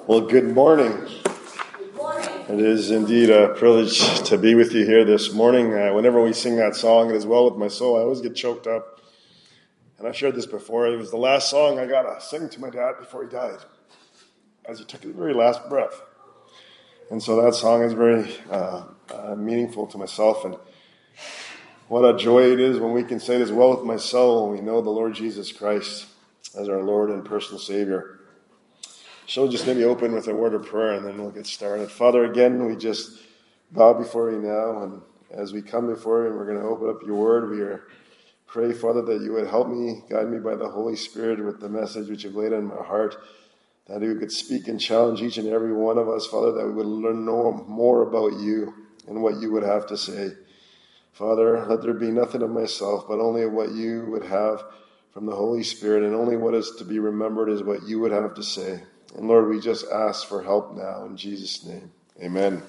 Well, good morning. Good morning. It is indeed a privilege to be with you here this morning. Whenever we sing that song, It Is Well With My Soul, I always get choked up. And I've shared this before. It was the last song I got to sing to my dad before he died, as he took his very last breath. And so that song is very meaningful to myself. And what a joy it is when we can say it is well with my soul, when we know the Lord Jesus Christ as our Lord and personal Savior. So just maybe open with a word of prayer and then we'll get started. Father, again, we just bow before you now. And as we come before you and we're going to open up your word, we pray, Father, that you would help me, guide me by the Holy Spirit with the message which you've laid on my heart, that you could speak and challenge each and every one of us, Father, that we would know more about you and what you would have to say. Father, let there be nothing of myself, but only what you would have from the Holy Spirit, and only what is to be remembered is what you would have to say. And Lord, we just ask for help now in Jesus' name. Amen.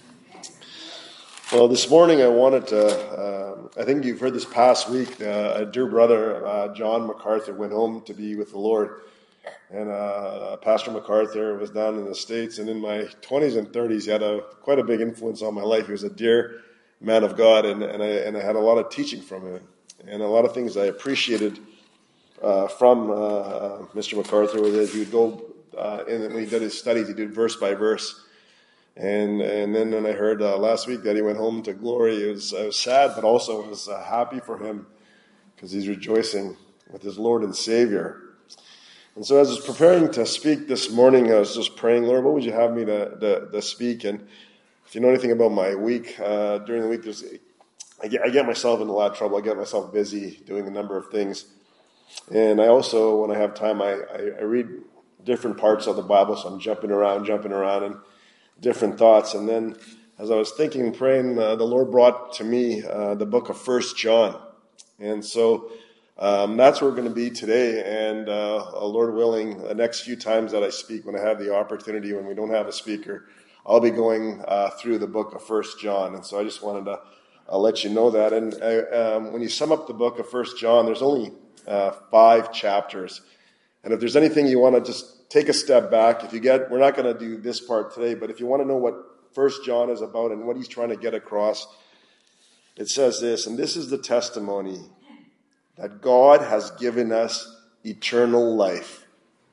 Well, this morning I wanted to, I think you've heard this past week, a dear brother, John MacArthur, went home to be with the Lord. And Pastor MacArthur was down in the States, and in my 20s and 30s, he had quite a big influence on my life. He was a dear man of God, and I had a lot of teaching from him. And a lot of things I appreciated from Mr. MacArthur was that he would go, and when he did his studies, he did verse by verse. And then when I heard last week that he went home to glory, I was sad, but also I was happy for him because he's rejoicing with his Lord and Savior. And so as I was preparing to speak this morning, I was just praying, Lord, what would you have me to speak? And if you know anything about my week, during the week, I get myself in a lot of trouble. I get myself busy doing a number of things. And I also, when I have time, I read different parts of the Bible, so I'm jumping around and different thoughts. And then as I was thinking and praying, the Lord brought to me the book of 1 John. And so that's where we're going to be today. And Lord willing, the next few times that I speak, when I have the opportunity, when we don't have a speaker, I'll be going through the book of 1 John. And so I just wanted to let you know that. And when you sum up the book of 1 John, there's only 5 chapters. And if there's anything you want to just take a step back, we're not going to do this part today, but if you want to know what 1 John is about and what he's trying to get across, it says this, and this is the testimony, that God has given us eternal life.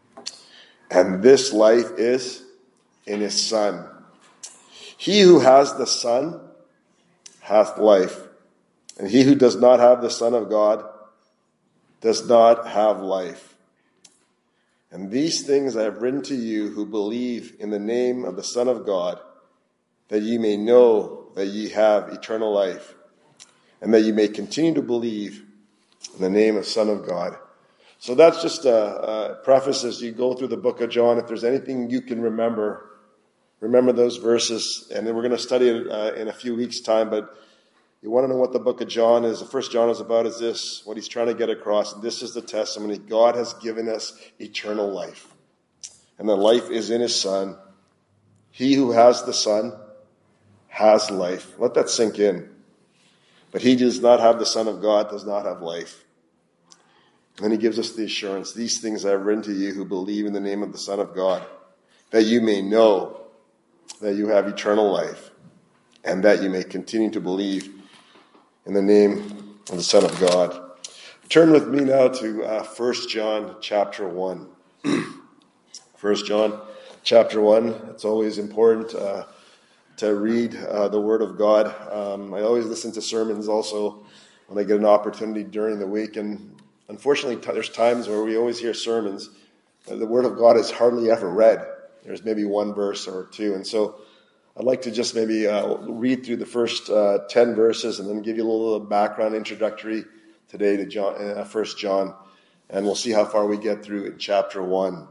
And this life is in his Son. He who has the Son hath life. And he who does not have the Son of God does not have life. And these things I have written to you who believe in the name of the Son of God, that ye may know that ye have eternal life, and that ye may continue to believe in the name of the Son of God. So that's just a preface as you go through the book of John. If there's anything you can remember those verses. And then we're going to study it in a few weeks' time, but you want to know what the book of John is, the 1 John is about, is this, what he's trying to get across. And this is the testimony. God has given us eternal life. And the life is in his Son. He who has the Son has life. Let that sink in. But he does not have the Son of God, does not have life. And then he gives us the assurance, these things I have written to you who believe in the name of the Son of God, that you may know that you have eternal life, and that you may continue to believe in the name of the Son of God. Turn with me now to 1 John chapter 1. 1 John chapter 1. It's always important to read the Word of God. I always listen to sermons also when I get an opportunity during the week. And unfortunately, there's times where we always hear sermons. The Word of God is hardly ever read. There's maybe one verse or two. And so I'd like to just maybe read through the first 10 verses and then give you a little background introductory today to 1 John. And we'll see how far we get through in chapter 1.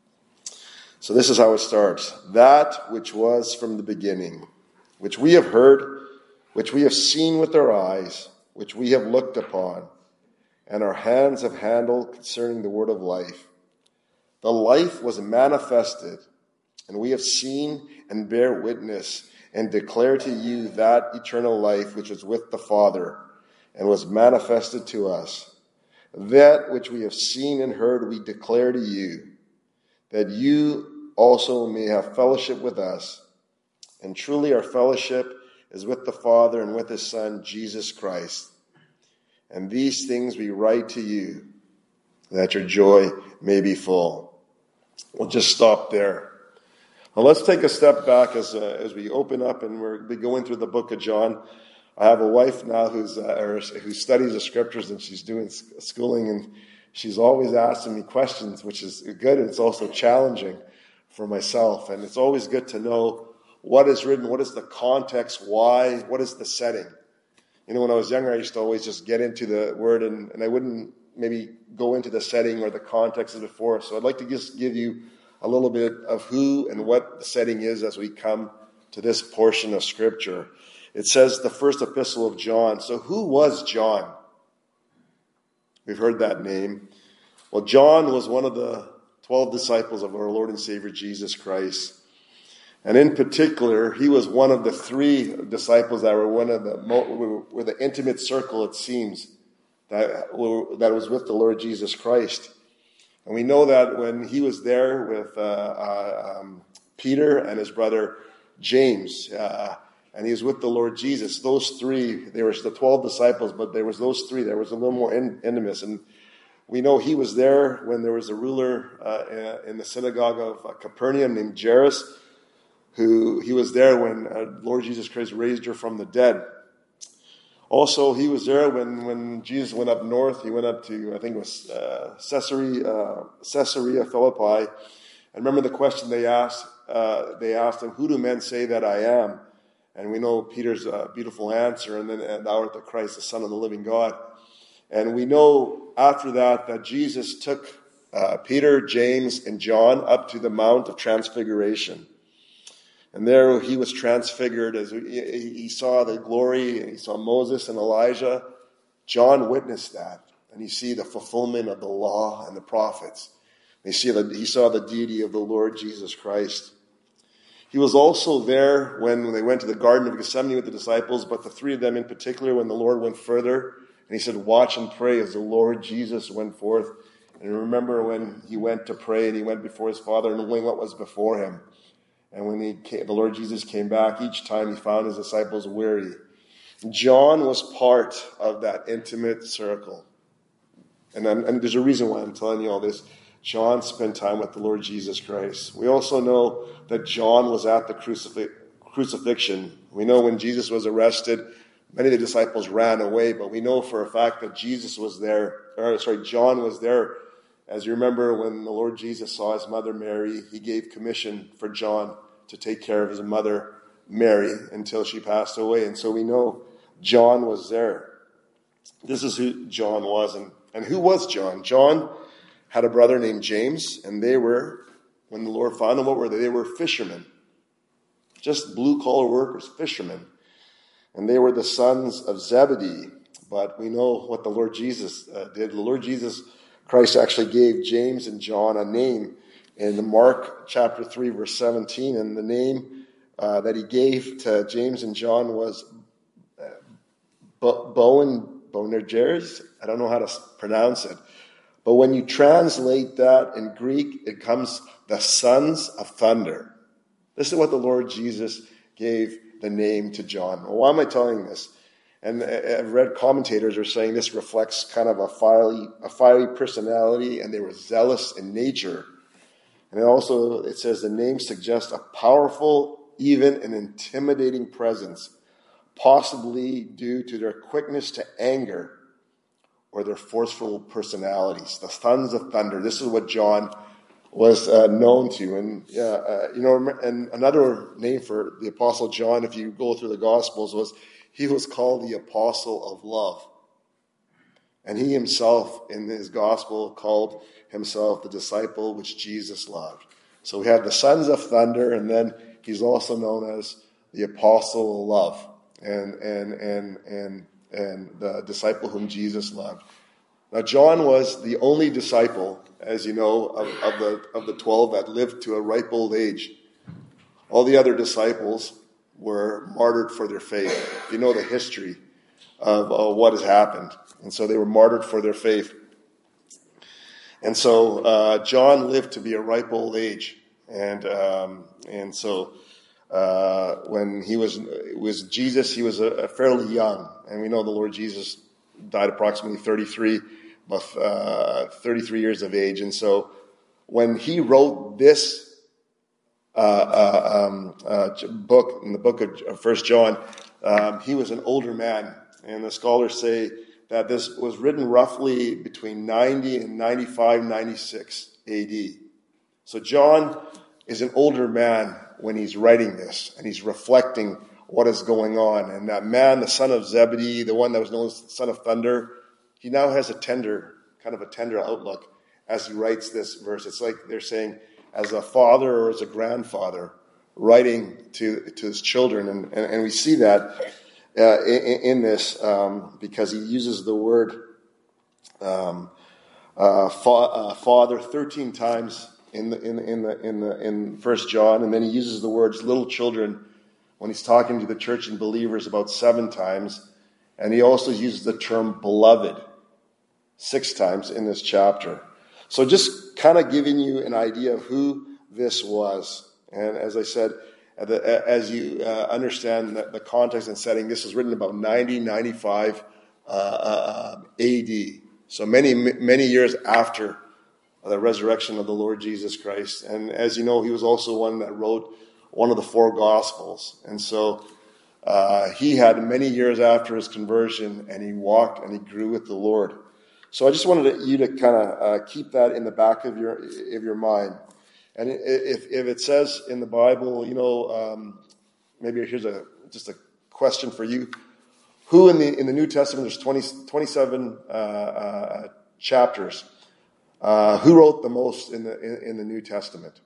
So this is how it starts. That which was from the beginning, which we have heard, which we have seen with our eyes, which we have looked upon, and our hands have handled concerning the word of life. The life was manifested, and we have seen and bear witness and declare to you that eternal life which was with the Father and was manifested to us. That which we have seen and heard we declare to you, that you also may have fellowship with us. And truly our fellowship is with the Father and with his Son, Jesus Christ. And these things we write to you, that your joy may be full. We'll just stop there. Now let's take a step back as we open up and we'll be going through the book of John. I have a wife now who studies the scriptures, and she's doing schooling, and she's always asking me questions, which is good, and it's also challenging for myself. And it's always good to know what is written, what is the context, why, what is the setting. You know, when I was younger, I used to always just get into the word, and I wouldn't maybe go into the setting or the context as before. So I'd like to just give you a little bit of who and what the setting is as we come to this portion of Scripture. It says the first epistle of John. So who was John? We've heard that name. Well, John was one of the 12 disciples of our Lord and Savior Jesus Christ. And in particular, he was one of the 3 disciples that were the intimate circle, it seems, that was with the Lord Jesus Christ. And we know that when he was there with Peter and his brother James, and he was with the Lord Jesus, those 3, there was the 12 disciples, but there was those 3, there was a little more intimate. And we know he was there when there was a ruler in the synagogue of Capernaum named Jairus, who he was there when Lord Jesus Christ raised her from the dead. Also, he was there when Jesus went up north. He went up to, I think it was Caesarea Philippi. And remember the question they asked him, who do men say that I am? And we know Peter's beautiful answer, and then thou art the Christ, the Son of the living God. And we know after that Jesus took Peter, James, and John up to the Mount of Transfiguration. And there he was transfigured as he saw the glory, and he saw Moses and Elijah. John witnessed that, and he see the fulfillment of the law and the prophets. He saw the deity of the Lord Jesus Christ. He was also there when they went to the Garden of Gethsemane with the disciples, but the 3 of them in particular, when the Lord went further, and he said, watch and pray as the Lord Jesus went forth. And remember when he went to pray and he went before his Father, knowing what was before him. And when the Lord Jesus came back, each time he found his disciples weary. John was part of that intimate circle. And there's a reason why I'm telling you all this. John spent time with the Lord Jesus Christ. We also know that John was at the crucifixion. We know when Jesus was arrested, many of the disciples ran away, but we know for a fact that John was there. As you remember, when the Lord Jesus saw his mother Mary, he gave commission for John to take care of his mother Mary until she passed away. And so we know John was there. This is who John was. And who was John? John had a brother named James, and they were, when the Lord found them, what were they? They were fishermen. Just blue-collar workers, fishermen. And they were the sons of Zebedee. But we know what the Lord Jesus did. The Lord Jesus Christ actually gave James and John a name in Mark chapter 3, verse 17. And the name that he gave to James and John was Boanerges. I don't know how to pronounce it. But when you translate that in Greek, it comes the sons of thunder. This is what the Lord Jesus gave the name to John. Well, why am I telling this? And I've read commentators are saying this reflects kind of a fiery personality, and they were zealous in nature. And it says the name suggests a powerful, even an intimidating presence, possibly due to their quickness to anger or their forceful personalities. The sons of thunder. This is what John was known to. And and another name for the Apostle John, if you go through the Gospels, was he was called the Apostle of Love. And he himself, in his Gospel, called himself the disciple which Jesus loved. So we have the sons of thunder, and then he's also known as the Apostle of Love, and the disciple whom Jesus loved. Now, John was the only disciple, as you know, of the 12 that lived to a ripe old age. All the other disciples were martyred for their faith. You know the history of what has happened. And so they were martyred for their faith. And so John lived to be a ripe old age. And so when he was Jesus, he was fairly young, and we know the Lord Jesus died approximately 33 years of age. And so when he wrote this book, in the book of 1 John, he was an older man, and the scholars say that this was written roughly between 90 and 95, 96 AD. So John is an older man when he's writing this, and he's reflecting what is going on. And that man, the son of Zebedee, the one that was known as the son of thunder, he now has a tender outlook as he writes this verse. It's like they're saying, as a father or as a grandfather writing to his children. And we see that in this because he uses the word father 13 times in 1 John, and then he uses the words little children when he's talking to the church and believers about 7 times, and he also uses the term beloved 6 times in this chapter. So just kind of giving you an idea of who this was. And as I said, as you understand the context and setting, this is written about 95 AD. So many years after the resurrection of the Lord Jesus Christ. And as you know, he was also one that wrote one of the 4 Gospels. And so he had many years after his conversion, and he walked and he grew with the Lord. So I just wanted you to kind of keep that in the back of your mind. And if it says in the Bible, maybe here's just a question for you. Who in the New Testament, there's 27 chapters, who wrote the most in the New Testament?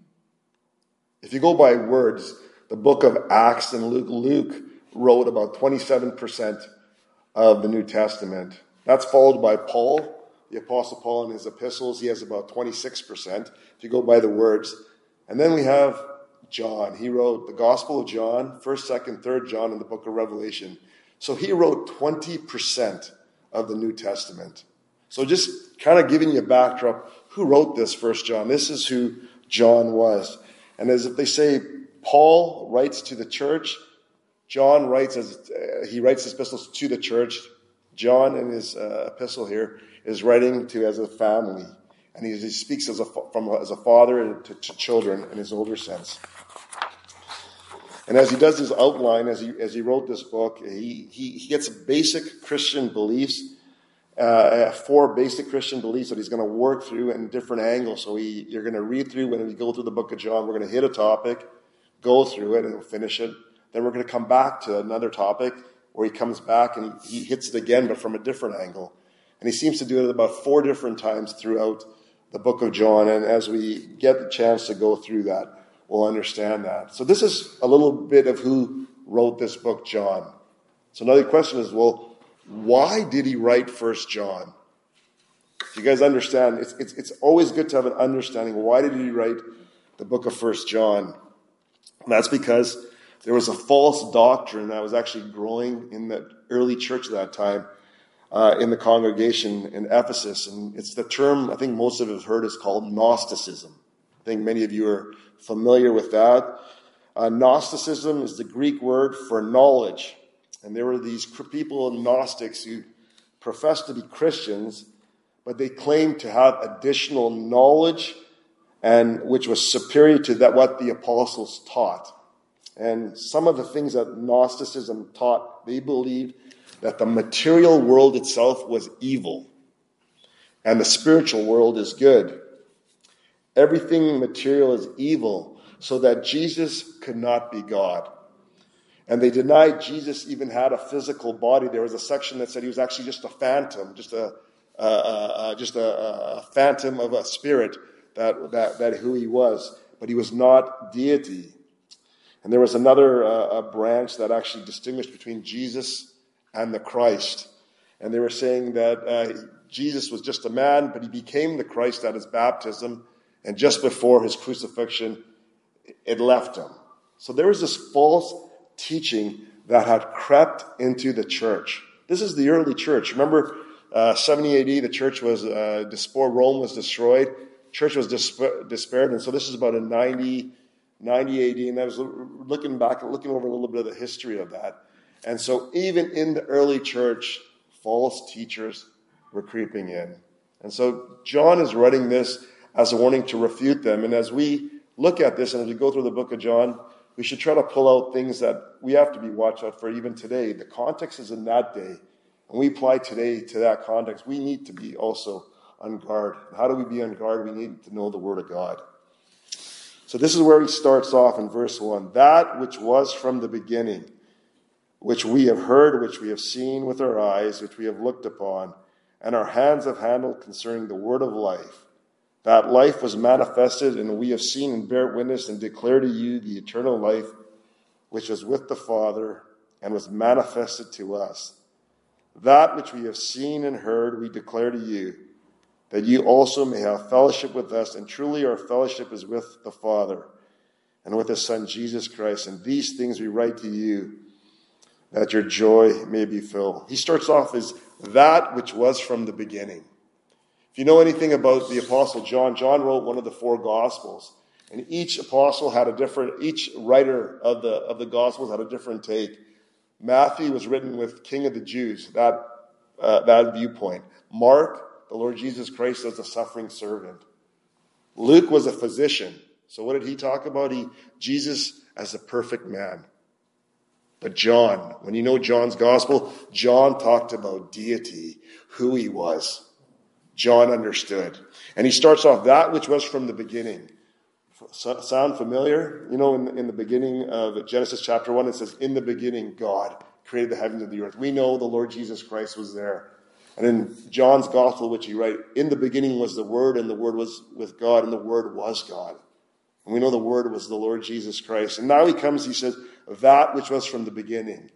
If you go by words, the book of Acts and Luke wrote about 27% of the New Testament. That's followed by Paul, the Apostle Paul, in his epistles. He has about 26%, if you go by the words. And then we have John. He wrote the Gospel of John, 1st, 2nd, 3rd John, and the book of Revelation. So he wrote 20% of the New Testament. So just kind of giving you a backdrop, who wrote this 1 John? This is who John was. And as if they say, Paul writes to the church, John writes his epistles to the church. John, in his epistle here, is writing to as a family, and he speaks as a father to children in his older sense. And as he does his outline, as he wrote this book, he gets basic Christian beliefs, 4 basic Christian beliefs that he's going to work through in different angles. So you're going to read through, when we go through the book of John, we're going to hit a topic, go through it, and we'll finish it. Then we're going to come back to another topic, where he comes back and he hits it again, but from a different angle. And he seems to do it about 4 different times throughout the book of John. And as we get the chance to go through that, we'll understand that. So this is a little bit of who wrote this book, John. So another question is, well, why did he write 1 John? If you guys understand, it's always good to have an understanding. Why did he write the book of 1 John? And that's because there was a false doctrine that was actually growing in the early church at that time, in the congregation in Ephesus. And it's the term, I think most of us have heard, is called Gnosticism. I think many of you are familiar with that. Gnosticism is the Greek word for knowledge. And there were these people, Gnostics, who professed to be Christians, but they claimed to have additional knowledge, and which was superior to what the apostles taught. And some of the things that Gnosticism taught, they believed that the material world itself was evil and the spiritual world is good. Everything material is evil, so that Jesus could not be God. And they denied Jesus even had a physical body. There was a section that said he was actually just a phantom, just a phantom of a spirit, that who he was. But he was not deity. And there was another branch that actually distinguished between Jesus and the Christ. And they were saying that Jesus was just a man, but he became the Christ at his baptism. And just before his crucifixion, it left him. So there was this false teaching that had crept into the church. This is the early church. Remember, 70 AD, the church was, Rome was destroyed. church was disparate. And so this is about in 90 AD. And I was looking over a little bit of the history of that. And so even in the early church, false teachers were creeping in. And so John is writing this as a warning to refute them. And as we look at this and as we go through the book of John, we should try to pull out things that we have to be watched out for even today. The context is in that day. And we apply today to that context. We need to be also on guard. How do we be on guard? We need to know the Word of God. So this is where he starts off in verse 1. That which was from the beginning, which we have heard, which we have seen with our eyes, which we have looked upon, and our hands have handled concerning the word of life. That life was manifested, and we have seen and bear witness and declare to you the eternal life, which was with the Father and was manifested to us. That which we have seen and heard, we declare to you, that you also may have fellowship with us. And truly our fellowship is with the Father and with His Son, Jesus Christ. And these things we write to you, that your joy may be filled. He starts off as that which was from the beginning. If you know anything about the Apostle John, John wrote one of the 4 Gospels. And each apostle had each writer of the Gospels had a different take. Matthew was written with King of the Jews, that viewpoint. Mark, the Lord Jesus Christ as a suffering servant. Luke was a physician. So what did he talk about? Jesus as a perfect man. But John, when you know John's gospel, John talked about deity, who he was. John understood. And he starts off that which was from the beginning. Sound familiar? You know, in the beginning of Genesis chapter 1, it says, in the beginning, God created the heavens and the earth. We know the Lord Jesus Christ was there. And in John's gospel, which he writes, in the beginning was the Word, and the Word was with God, and the Word was God. And we know the Word was the Lord Jesus Christ. And now he says, that which was from the beginning.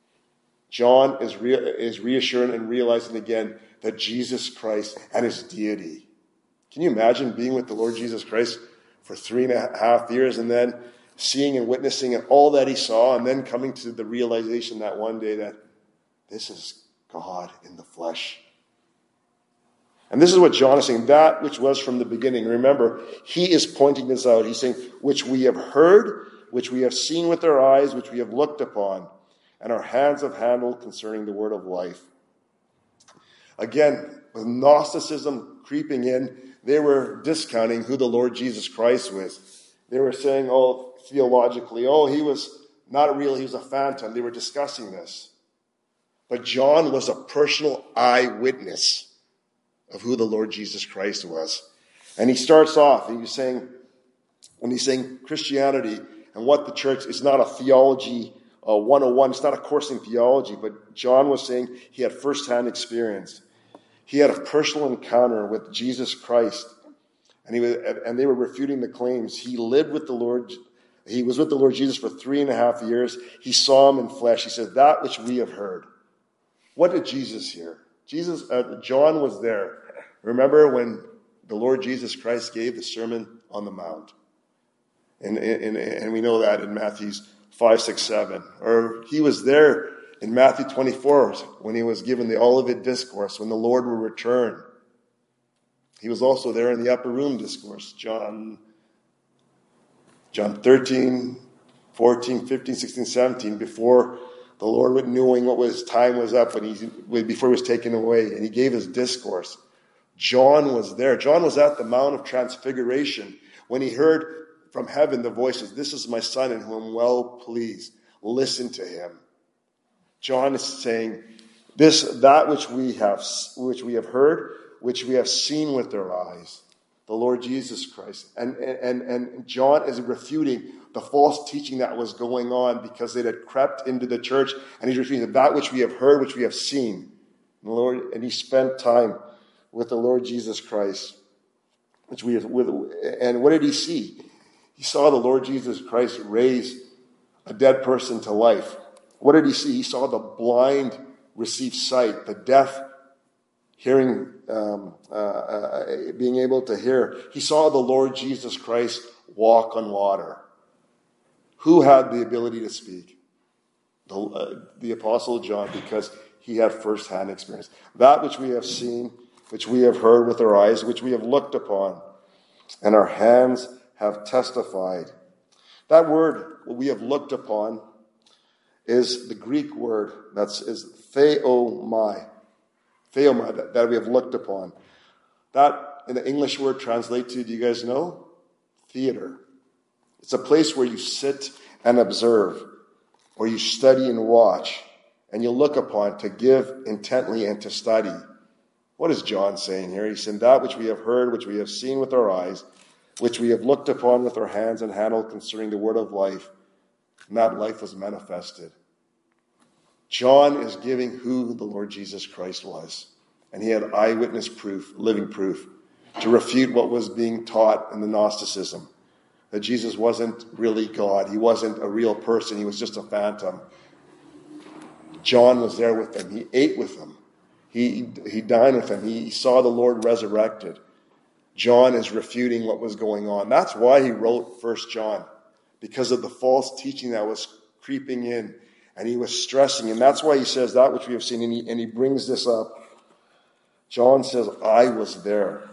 John is reassuring and realizing again that Jesus Christ and his deity. Can you imagine being with the Lord Jesus Christ for 3.5 years and then seeing and witnessing all that he saw and then coming to the realization that one day that this is God in the flesh. And this is what John is saying, that which was from the beginning. Remember, he is pointing this out. He's saying, which we have heard, which we have seen with our eyes, which we have looked upon, and our hands have handled concerning the word of life. Again, with Gnosticism creeping in, they were discounting who the Lord Jesus Christ was. They were saying, theologically, he was not real, he was a phantom. They were discussing this. But John was a personal eyewitness of who the Lord Jesus Christ was. And he starts off, when he's saying Christianity and what the church is not a theology 101, it's not a course in theology, but John was saying he had firsthand experience. He had a personal encounter with Jesus Christ, and they were refuting the claims. He lived with the Lord. He was with the Lord Jesus for 3.5 years. He saw him in flesh. He said, that which we have heard. What did Jesus hear? John was there. Remember when the Lord Jesus Christ gave the Sermon on the Mount? And we know that in Matthew 5, 6, 7. Or he was there in Matthew 24 when he was given the Olivet Discourse, when the Lord will return. He was also there in the Upper Room Discourse. John 13, 14, 15, 16, 17, before the Lord, knowing what his time was up, before he was taken away, and he gave his discourse. John was there. John was at the Mount of Transfiguration when he heard from heaven the voices, this is my son in whom I'm well pleased. Listen to him. John is saying, that which we have heard, which we have seen with our eyes, the Lord Jesus Christ. And John is refuting the false teaching that was going on because it had crept into the church, and he's refuting that which we have heard, which we have seen. And he spent time with the Lord Jesus Christ. And what did he see? He saw the Lord Jesus Christ raise a dead person to life. What did he see? He saw the blind receive sight, the deaf hearing, being able to hear. He saw the Lord Jesus Christ walk on water. Who had the ability to speak? The Apostle John, because he had first-hand experience. That which we have seen, which we have heard with our eyes, which we have looked upon. and our hands have testified. That word, what we have looked upon, is the Greek word is theomai. Theomai, that we have looked upon. That, in the English word, translates to, do you guys know? Theater. It's a place where you sit and observe, where you study and watch, and you look upon to give intently and to study. What is John saying here? He's saying that which we have heard, which we have seen with our eyes, which we have looked upon with our hands and handled concerning the word of life, and that life was manifested. John is giving who the Lord Jesus Christ was. And he had eyewitness proof, living proof, to refute what was being taught in the Gnosticism. That Jesus wasn't really God. He wasn't a real person. He was just a phantom. John was there with them. He ate with them. He dined with them. He saw the Lord resurrected. John is refuting what was going on. That's why he wrote 1 John, because of the false teaching that was creeping in. And he was stressing. And that's why he says that which we have seen. And he brings this up. John says, I was there.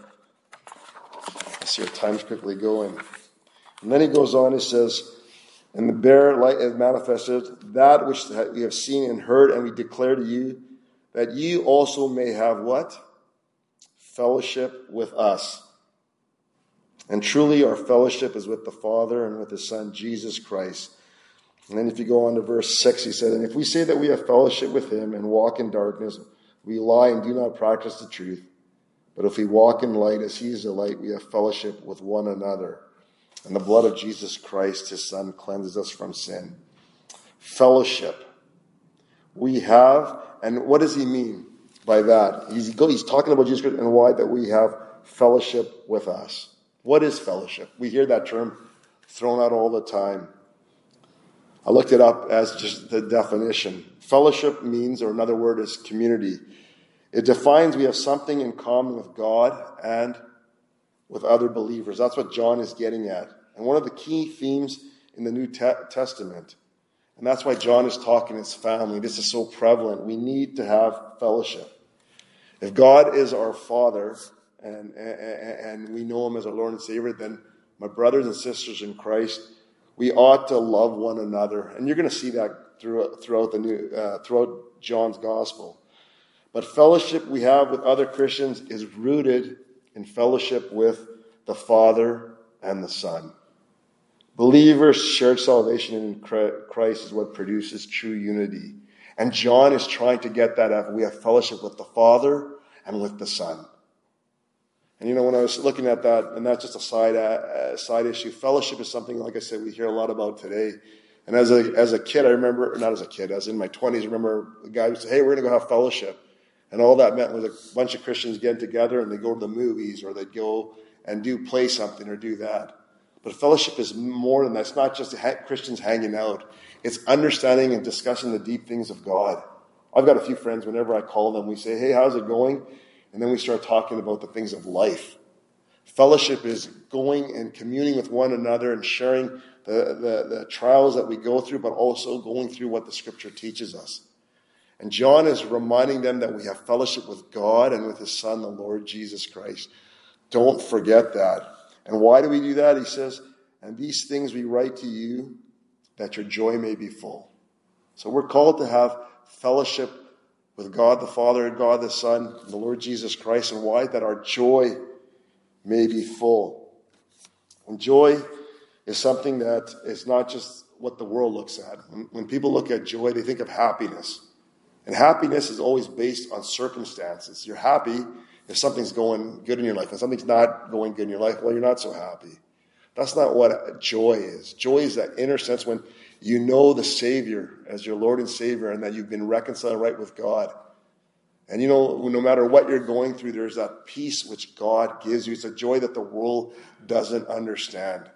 I see our time's quickly going. And then he goes on, he says, and the bare light has manifested that which we have seen and heard, and we declare to you that you also may have what? Fellowship with us. And truly our fellowship is with the Father and with his Son, Jesus Christ. And then if you go on to verse 6, he said, and if we say that we have fellowship with him and walk in darkness, we lie and do not practice the truth. But if we walk in light as he is the light, we have fellowship with one another. And the blood of Jesus Christ, his Son, cleanses us from sin. Fellowship. We have, and what does he mean by that? He's talking about Jesus Christ and why that we have fellowship with us. What is fellowship? We hear that term thrown out all the time. I looked it up as just the definition. Fellowship means, or another word is community. It defines we have something in common with God and with other believers. That's what John is getting at. And one of the key themes in the New Testament. And that's why John is talking his family. This is so prevalent. We need to have fellowship. If God is our Father and we know him as our Lord and Savior, then my brothers and sisters in Christ, we ought to love one another. And you're going to see that throughout John's gospel. But fellowship we have with other Christians is rooted in fellowship with the Father and the Son. Believers' shared salvation in Christ is what produces true unity. And John is trying to get that out. We have fellowship with the Father and with the Son. And when I was looking at that, and that's just a side issue, fellowship is something, like I said, we hear a lot about today. And as a kid, I remember, not as a kid, as in my 20s, I remember the guy would say, hey, we're going to go have fellowship. And all that meant was a bunch of Christians getting together and they go to the movies or they'd go and play something or do that. But fellowship is more than that. It's not just Christians hanging out. It's understanding and discussing the deep things of God. I've got a few friends, whenever I call them, we say, hey, how's it going? And then we start talking about the things of life. Fellowship is going and communing with one another and sharing the trials that we go through, but also going through what the Scripture teaches us. And John is reminding them that we have fellowship with God and with his Son, the Lord Jesus Christ. Don't forget that. And why do we do that? He says, and these things we write to you that your joy may be full. So we're called to have fellowship with God the Father and God the Son and the Lord Jesus Christ. And why? That our joy may be full. And joy is something that is not just what the world looks at. When people look at joy, they think of happiness. And happiness is always based on circumstances. You're happy if something's going good in your life. If something's not going good in your life, well, you're not so happy. That's not what joy is. Joy is that inner sense when you know the Savior as your Lord and Savior and that you've been reconciled right with God. And no matter what you're going through, there's that peace which God gives you. It's a joy that the world doesn't understand.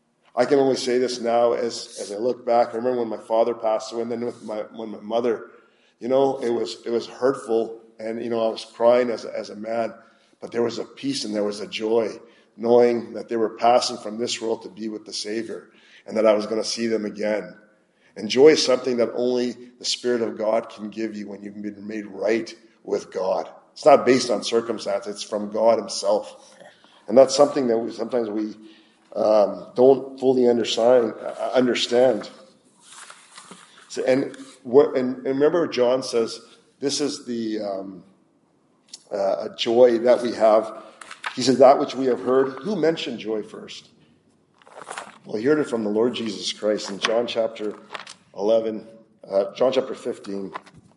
I can only say this now as I look back. I remember when my father passed away and then when my mother, it was hurtful. And, I was crying as a man, but there was a peace and there was a joy knowing that they were passing from this world to be with the Savior and that I was going to see them again. And joy is something that only the Spirit of God can give you when you've been made right with God. It's not based on circumstance. It's from God himself. And that's something that sometimes we don't fully understand. So, and remember, John says this is the joy that we have. He said, that which we have heard. Who mentioned joy first? Well, he heard it from the Lord Jesus Christ in John chapter 15.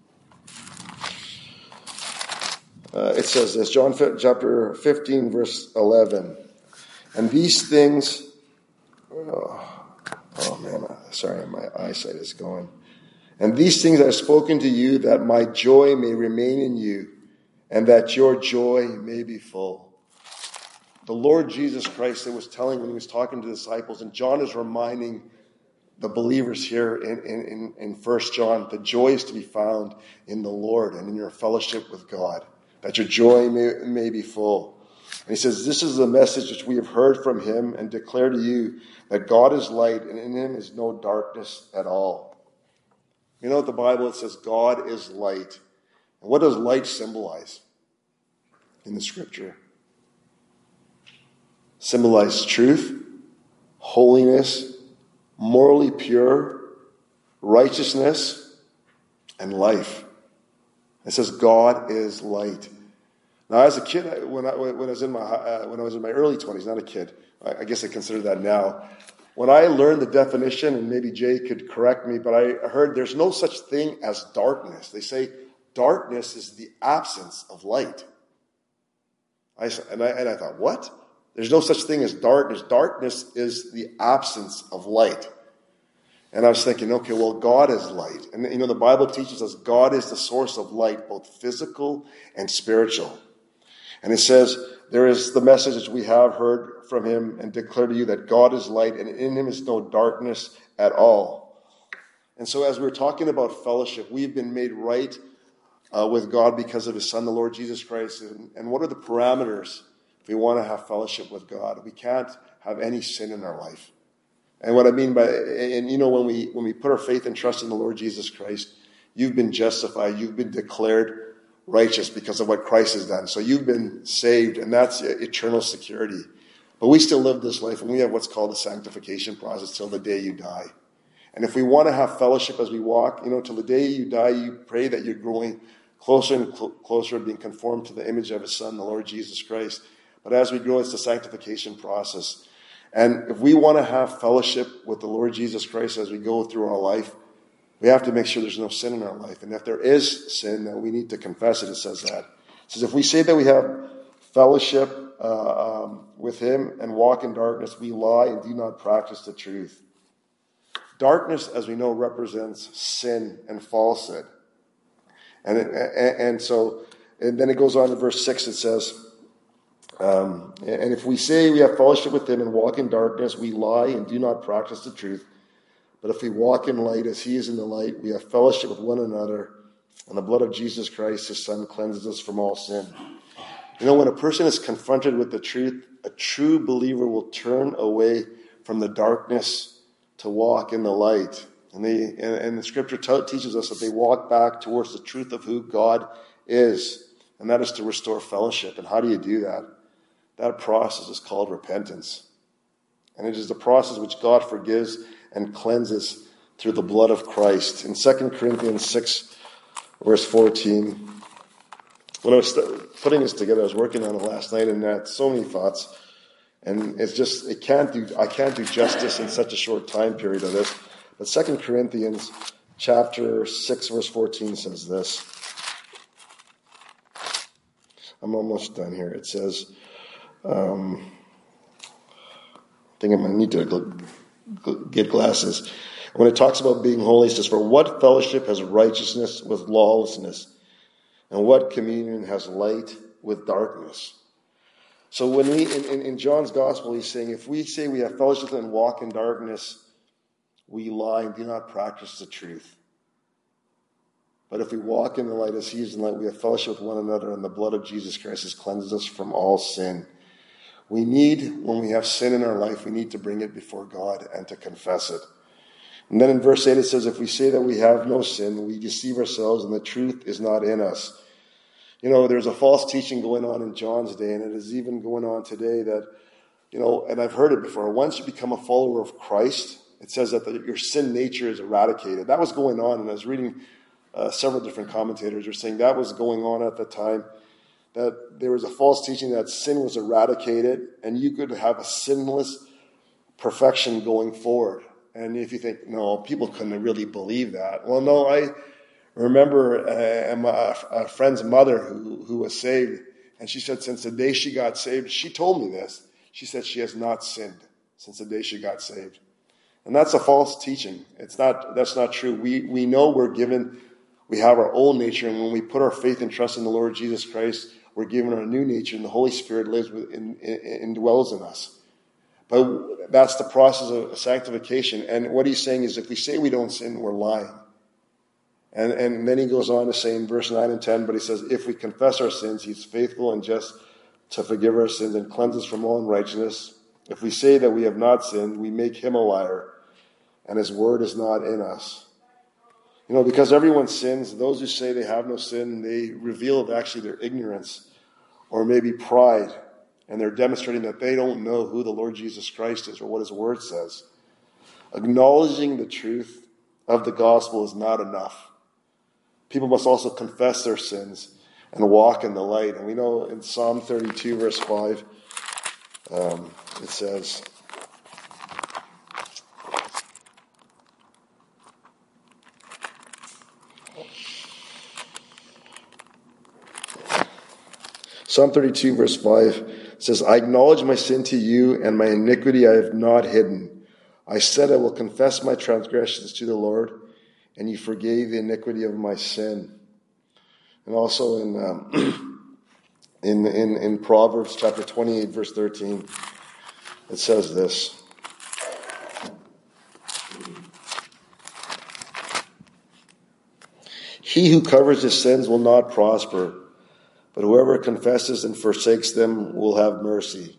It says this, John chapter 15, verse 11. And these things, sorry, my eyesight is going. And these things I have spoken to you, that my joy may remain in you, and that your joy may be full. The Lord Jesus Christ, it was telling when he was talking to the disciples, and John is reminding the believers here in 1 John, the joy is to be found in the Lord and in your fellowship with God, that your joy may be full. And he says, this is the message which we have heard from him and declare to you, that God is light and in him is no darkness at all. You know what the Bible, it says God is light. And what does light symbolize in the scripture? Symbolize truth, holiness, morally pure, righteousness, and life. It says God is light. Now, as a kid, when I was in my early 20s, not a kid, I guess I consider that now. When I learned the definition, and maybe Jay could correct me, but I heard there's no such thing as darkness. They say darkness is the absence of light. I thought, what? There's no such thing as darkness. Darkness is the absence of light. And I was thinking, okay, well, God is light. And the Bible teaches us God is the source of light, both physical and spiritual. And it says, there is the message that we have heard from him and declare to you that God is light and in him is no darkness at all. And so as we're talking about fellowship, we've been made right with God because of his son, the Lord Jesus Christ. And what are the parameters if we want to have fellowship with God? We can't have any sin in our life. And what I mean by, when we put our faith and trust in the Lord Jesus Christ, you've been justified, you've been declared righteous because of what Christ has done. So you've been saved, and that's eternal security. But we still live this life, and we have what's called the sanctification process till the day you die. And if we want to have fellowship as we walk, till the day you die, you pray that you're growing closer and closer to being conformed to the image of his son, the Lord Jesus Christ. But as we grow, it's the sanctification process. And if we want to have fellowship with the Lord Jesus Christ as we go through our life, we have to make sure there's no sin in our life. And if there is sin, then we need to confess it. It says that. It says if we say that we have fellowship with him and walk in darkness, we lie and do not practice the truth. Darkness, as we know, represents sin and falsehood. And then it goes on to verse 6, it says, and if we say we have fellowship with him and walk in darkness, we lie and do not practice the truth. But if we walk in light as he is in the light, we have fellowship with one another, and the blood of Jesus Christ, his son, cleanses us from all sin. When a person is confronted with the truth, a true believer will turn away from the darkness to walk in the light. And the scripture teaches us that they walk back towards the truth of who God is, and that is to restore fellowship. And how do you do that? That process is called repentance. And it is the process which God forgives and cleanses through the blood of Christ. In 2 Corinthians 6, verse 14, when I was putting this together, I was working on it last night, and I had so many thoughts. And I can't do justice in such a short time period of this. But 2 Corinthians chapter 6, verse 14 says this. I'm almost done here. It says, I think I might need to get glasses. When it talks about being holy, it says, for what fellowship has righteousness with lawlessness? And what communion has light with darkness? So when in John's gospel, he's saying, if we say we have fellowship and walk in darkness, we lie and do not practice the truth. But if we walk in the light as he is in the light, we have fellowship with one another, and the blood of Jesus Christ has cleansed us from all sin. When we have sin in our life, we need to bring it before God and to confess it. And then in verse 8 it says, if we say that we have no sin, we deceive ourselves and the truth is not in us. There's a false teaching going on in John's day, and it is even going on today that, and I've heard it before, once you become a follower of Christ, it says that your sin nature is eradicated. That was going on, and I was reading several different commentators were saying that was going on at the time, that there was a false teaching that sin was eradicated, and you could have a sinless perfection going forward. And if you think, no, people couldn't really believe that. Well, no, I remember a friend's mother who was saved, and she said since the day she got saved, she told me this. She said she has not sinned since the day she got saved. And that's a false teaching. That's not true. We know we have our old nature, and when we put our faith and trust in the Lord Jesus Christ, we're given our new nature, and the Holy Spirit lives and dwells in us. But that's the process of sanctification. And what he's saying is if we say we don't sin, we're lying. And then he goes on to say in verse 9 and 10, but he says, if we confess our sins, he's faithful and just to forgive our sins and cleanse us from all unrighteousness. If we say that we have not sinned, we make him a liar, and his word is not in us. Because everyone sins, those who say they have no sin, they reveal actually their ignorance or maybe pride, and they're demonstrating that they don't know who the Lord Jesus Christ is or what his word says. Acknowledging the truth of the gospel is not enough. People must also confess their sins and walk in the light. And we know in Psalm 32, verse 5, it says, Psalm 32, verse 5 says, I acknowledge my sin to you, and my iniquity I have not hidden. I said I will confess my transgressions to the Lord, and you forgave the iniquity of my sin. And also in Proverbs chapter 28, verse 13, it says this. He who covers his sins will not prosper, but whoever confesses and forsakes them will have mercy.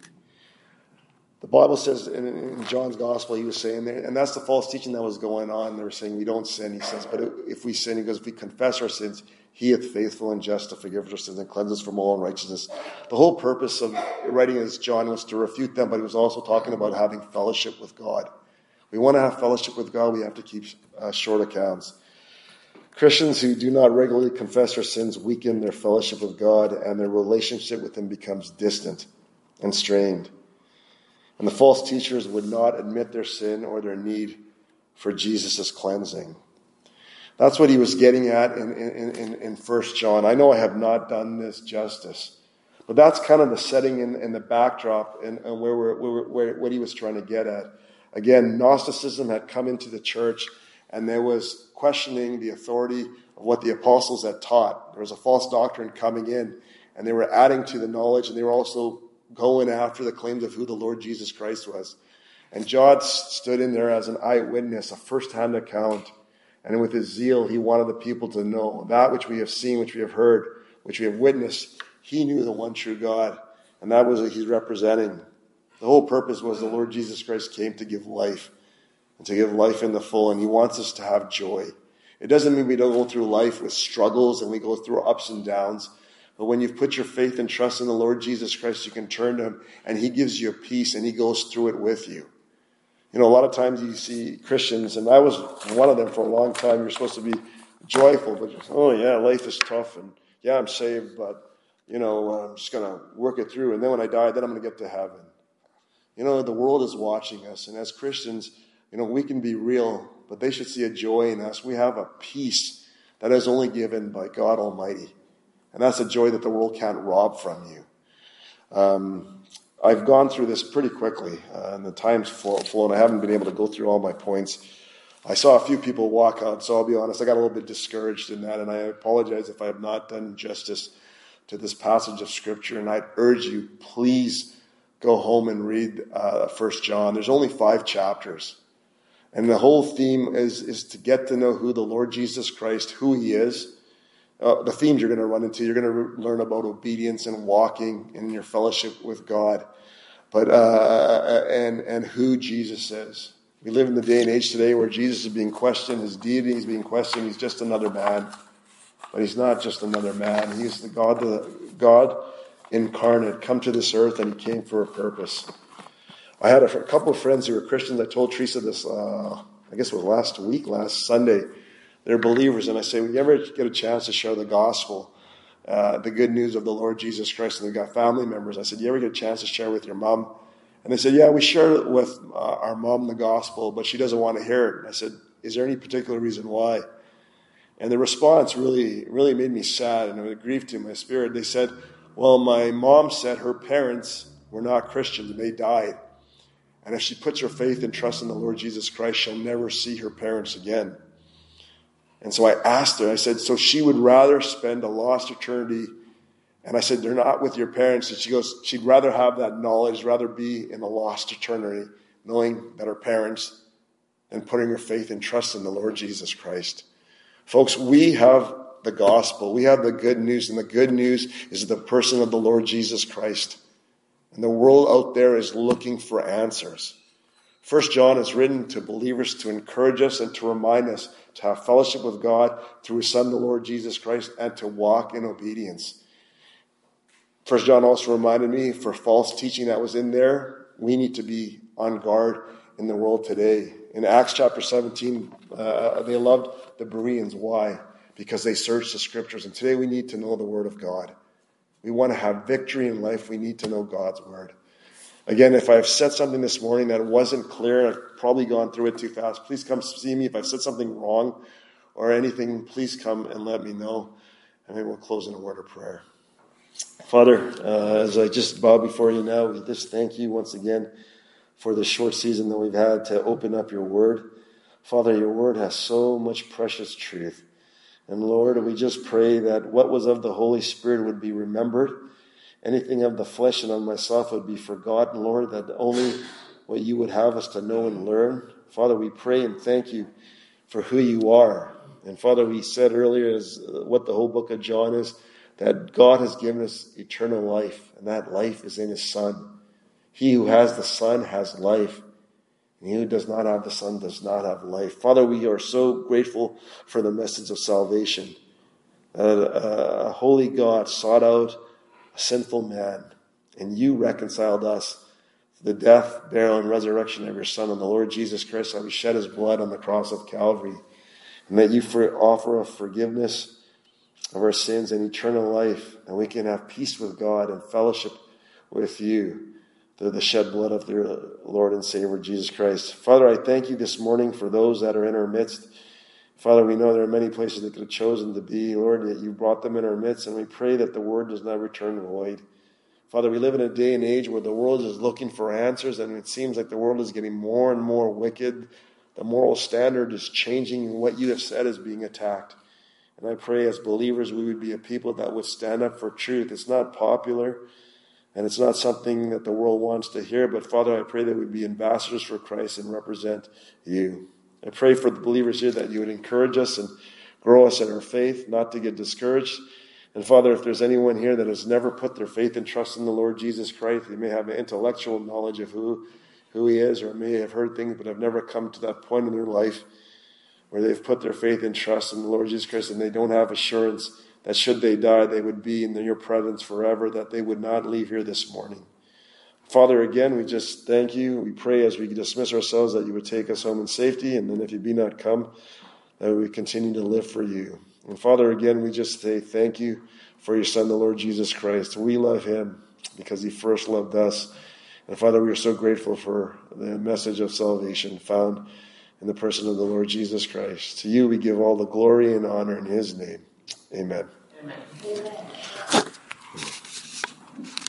The Bible says in John's gospel, he was saying there, and that's the false teaching that was going on. They were saying we don't sin. He says, but if we sin, he goes, if we confess our sins, he is faithful and just to forgive our sins and cleanse us from all unrighteousness. The whole purpose of writing as John was to refute them, but he was also talking about having fellowship with God. We want to have fellowship with God. We have to keep short accounts. Christians who do not regularly confess their sins weaken their fellowship with God, and their relationship with him becomes distant and strained. And the false teachers would not admit their sin or their need for Jesus' cleansing. That's what he was getting at in 1 John. I know I have not done this justice, but that's kind of the setting and the backdrop and where what he was trying to get at. Again, Gnosticism had come into the church, and there was questioning the authority of what the apostles had taught. There was a false doctrine coming in, and they were adding to the knowledge, and they were also going after the claims of who the Lord Jesus Christ was. And John stood in there as an eyewitness, a first-hand account, and with his zeal, he wanted the people to know that which we have seen, which we have heard, which we have witnessed. He knew the one true God, and that was what he's representing. The whole purpose was the Lord Jesus Christ came to give life, and to give life in the full, and he wants us to have joy. It doesn't mean we don't go through life with struggles and we go through ups and downs, but when you've put your faith and trust in the Lord Jesus Christ, you can turn to him, and he gives you a peace, and he goes through it with you. A lot of times you see Christians, and I was one of them for a long time, you're supposed to be joyful, but just, oh yeah, life is tough, and yeah, I'm saved, but, I'm just going to work it through, and then when I die, then I'm going to get to heaven. The world is watching us, and as Christians, we can be real, but they should see a joy in us. We have a peace that is only given by God Almighty, and that's a joy that the world can't rob from you. I've gone through this pretty quickly, and the time's flown. I haven't been able to go through all my points. I saw a few people walk out, so I'll be honest, I got a little bit discouraged in that, and I apologize if I have not done justice to this passage of Scripture, and I'd urge you, please go home and read 1 John. There's only 5 chapters, and the whole theme is to get to know who the Lord Jesus Christ, who he is. The themes you're going to run into, you're going to learn about obedience and walking in your fellowship with God, but and who Jesus is. We live in the day and age today where Jesus is being questioned, his deity is being questioned. He's just another man. But he's not just another man. He's the God incarnate, come to this earth, and he came for a purpose. I had a couple of friends who were Christians. I told Teresa this, I guess it was last Sunday. They're believers, and I say, when you ever get a chance to share the gospel, the good news of the Lord Jesus Christ, and they've got family members, I said, you ever get a chance to share with your mom? And they said, yeah, we share with our mom the gospel, but she doesn't want to hear it. And I said, is there any particular reason why? And the response really, really made me sad, and it grieved to my spirit. They said, well, my mom said her parents were not Christians, and they died. And if she puts her faith and trust in the Lord Jesus Christ, she'll never see her parents again. And so I asked her, I said, so she would rather spend a lost eternity. And I said, they're not with your parents. And she goes, she'd rather have that knowledge, rather be in a lost eternity, knowing that her parents, than putting her faith and trust in the Lord Jesus Christ. Folks, we have the gospel. We have the good news. And the good news is the person of the Lord Jesus Christ. And the world out there is looking for answers. 1 John is written to believers to encourage us and to remind us to have fellowship with God through his Son, the Lord Jesus Christ, and to walk in obedience. 1 John also reminded me, for false teaching that was in there, we need to be on guard in the world today. In Acts chapter 17, they loved the Bereans. Why? Because they searched the scriptures. And today we need to know the word of God. We want to have victory in life. We need to know God's word. Again, if I've said something this morning that wasn't clear, I've probably gone through it too fast, please come see me. If I've said something wrong or anything, please come and let me know. And then we'll close in a word of prayer. Father, as I just bow before you now, we just thank you once again for the short season that we've had to open up your word. Father, your word has so much precious truth. And Lord, we just pray that what was of the Holy Spirit would be remembered. Anything of the flesh and of myself would be forgotten, Lord, that only what you would have us to know and learn. Father, we pray and thank you for who you are. And Father, we said earlier is what the whole book of John is, that God has given us eternal life, and that life is in his Son. He who has the Son has life, and he who does not have the Son does not have life. Father, we are so grateful for the message of salvation. A holy God sought out a sinful man, and you reconciled us to the death, burial, and resurrection of your Son, and the Lord Jesus Christ, how he shed his blood on the cross of Calvary, and that you offer us forgiveness of our sins and eternal life, and we can have peace with God and fellowship with you through the shed blood of the Lord and Savior Jesus Christ. Father, I thank you this morning for those that are in our midst. Father, we know there are many places they could have chosen to be, Lord, yet you brought them in our midst, and we pray that the word does not return void. Father, we live in a day and age where the world is looking for answers, and it seems like the world is getting more and more wicked. The moral standard is changing, and what you have said is being attacked. And I pray as believers we would be a people that would stand up for truth. It's not popular, and it's not something that the world wants to hear, but Father, I pray that we'd be ambassadors for Christ and represent you. I pray for the believers here that you would encourage us and grow us in our faith, not to get discouraged. And Father, if there's anyone here that has never put their faith and trust in the Lord Jesus Christ, they may have an intellectual knowledge of who he is, or may have heard things but have never come to that point in their life where they've put their faith and trust in the Lord Jesus Christ, and they don't have assurance that should they die, they would be in your presence forever, that they would not leave here this morning. Father, again, we just thank you. We pray as we dismiss ourselves that you would take us home in safety, and then if you be not come, that we continue to live for you. And Father, again, we just say thank you for your Son, the Lord Jesus Christ. We love him because he first loved us. And Father, we are so grateful for the message of salvation found in the person of the Lord Jesus Christ. To you we give all the glory and honor in his name. Amen. Amen.